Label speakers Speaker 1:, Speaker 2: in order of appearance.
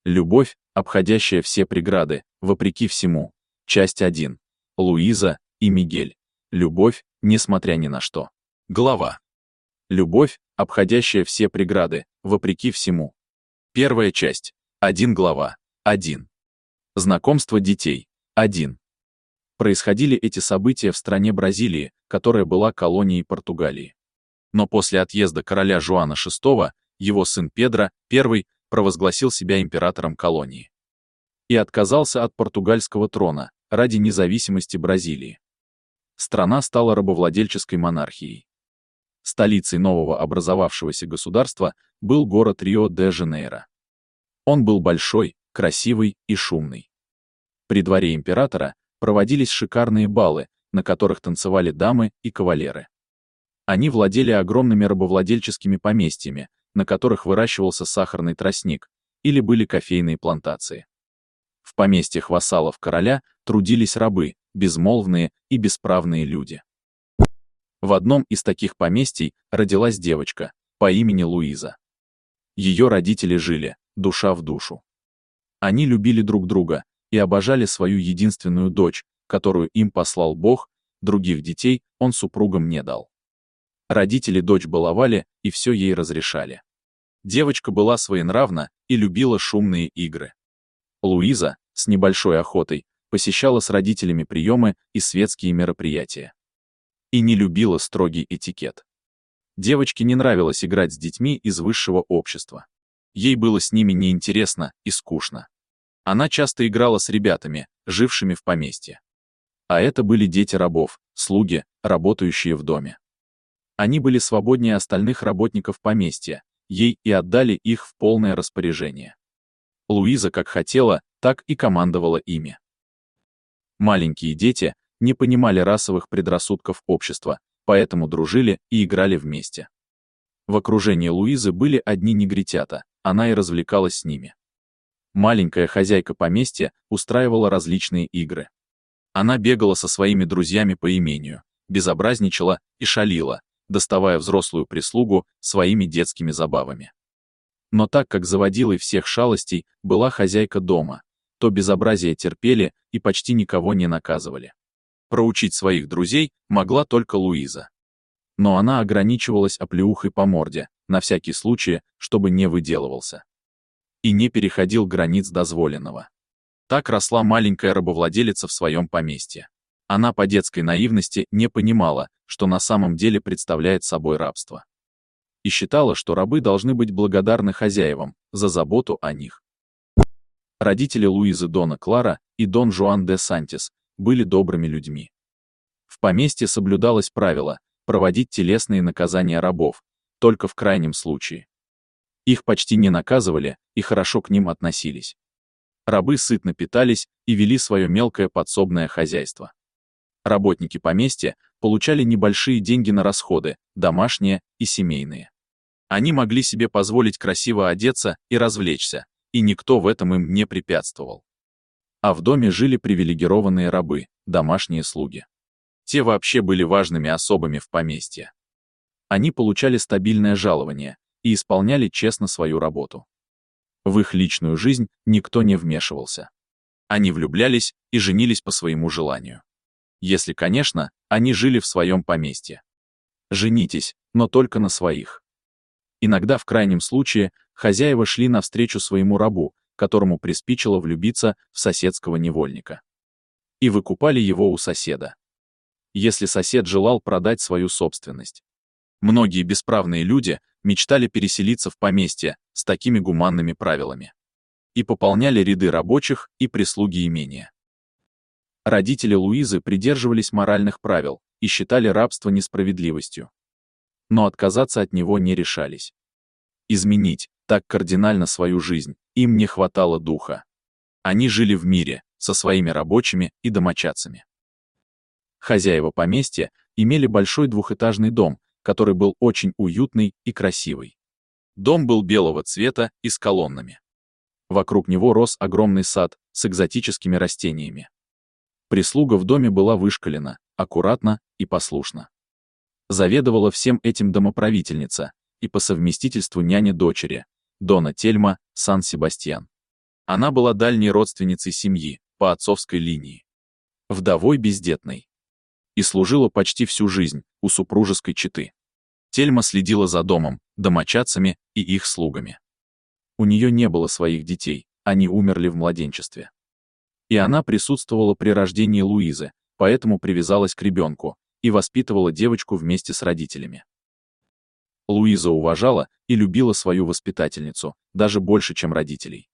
Speaker 1: Любовь, обходящая все преграды, вопреки всему. Часть 1. Луиза и Мигель. Любовь, несмотря ни на что. Глава. Любовь, обходящая все преграды, вопреки всему. Первая часть. 1 глава. 1. Знакомство детей. 1. Происходили эти события в стране Бразилии, которая была колонией Португалии. Но после отъезда короля Жуана VI, его сын Педро I провозгласил себя императором колонии и отказался от португальского трона ради независимости Бразилии. Страна стала рабовладельческой монархией. Столицей нового образовавшегося государства был город Рио-де-Жанейро. Он был большой, красивый и шумный. При дворе императора проводились шикарные балы, на которых танцевали дамы и кавалеры. Они владели огромными рабовладельческими поместьями, на которых выращивался сахарный тростник, или были кофейные плантации. В поместьях вассалов короля трудились рабы, безмолвные и бесправные люди. В одном из таких поместий родилась девочка по имени Луиза. Ее родители жили, душа в душу. Они любили друг друга и обожали свою единственную дочь, которую им послал Бог, других детей он супругам не дал. Родители дочь баловали и все ей разрешали. Девочка была своенравна и любила шумные игры. Луиза, с небольшой охотой, посещала с родителями приемы и светские мероприятия. И не любила строгий этикет. Девочке не нравилось играть с детьми из высшего общества. Ей было с ними неинтересно и скучно. Она часто играла с ребятами, жившими в поместье. А это были дети рабов, слуги, работающие в доме. Они были свободнее остальных работников поместья, ей и отдали их в полное распоряжение. Луиза как хотела, так и командовала ими. Маленькие дети не понимали расовых предрассудков общества, поэтому дружили и играли вместе. В окружении Луизы были одни негритята, она и развлекалась с ними. Маленькая хозяйка поместья устраивала различные игры. Она бегала со своими друзьями по имению, безобразничала и шалила, доставая взрослую прислугу своими детскими забавами. Но так как заводилой всех шалостей была хозяйка дома, то безобразие терпели и почти никого не наказывали. Проучить своих друзей могла только Луиза. Но она ограничивалась оплеухой по морде, на всякий случай, чтобы не выделывался. И не переходил границ дозволенного. Так росла маленькая рабовладелица в своем поместье. Она по детской наивности не понимала, что на самом деле представляет собой рабство. И считала, что рабы должны быть благодарны хозяевам за заботу о них. Родители Луизы Дона Клара и Дон Жуан де Сантис были добрыми людьми. В поместье соблюдалось правило проводить телесные наказания рабов, только в крайнем случае. Их почти не наказывали и хорошо к ним относились. Рабы сытно питались и вели свое мелкое подсобное хозяйство. Работники поместья получали небольшие деньги на расходы, домашние и семейные. Они могли себе позволить красиво одеться и развлечься, и никто в этом им не препятствовал. А в доме жили привилегированные рабы, домашние слуги. Те вообще были важными особами в поместье. Они получали стабильное жалование и исполняли честно свою работу. В их личную жизнь никто не вмешивался. Они влюблялись и женились по своему желанию. Если, конечно, они жили в своем поместье. Женитесь, но только на своих. Иногда в крайнем случае хозяева шли навстречу своему рабу, которому приспичило влюбиться в соседского невольника. И выкупали его у соседа. Если сосед желал продать свою собственность. Многие бесправные люди мечтали переселиться в поместье с такими гуманными правилами. И пополняли ряды рабочих и прислуги имения. Родители Луизы придерживались моральных правил и считали рабство несправедливостью. Но отказаться от него не решались. Изменить так кардинально свою жизнь им не хватало духа. Они жили в мире со своими рабочими и домочадцами. Хозяева поместья имели большой двухэтажный дом, который был очень уютный и красивый. Дом был белого цвета и с колоннами. Вокруг него рос огромный сад с экзотическими растениями. Прислуга в доме была вышкалена, аккуратна и послушна. Заведовала всем этим домоправительница и по совместительству няня дочери, Дона Тельма Сан-Себастьян. Она была дальней родственницей семьи, по отцовской линии. Вдовой бездетной. И служила почти всю жизнь у супружеской четы. Тельма следила за домом, домочадцами и их слугами. У нее не было своих детей, они умерли в младенчестве. И она присутствовала при рождении Луизы, поэтому привязалась к ребенку и воспитывала девочку вместе с родителями. Луиза уважала и любила свою воспитательницу, даже больше, чем родителей.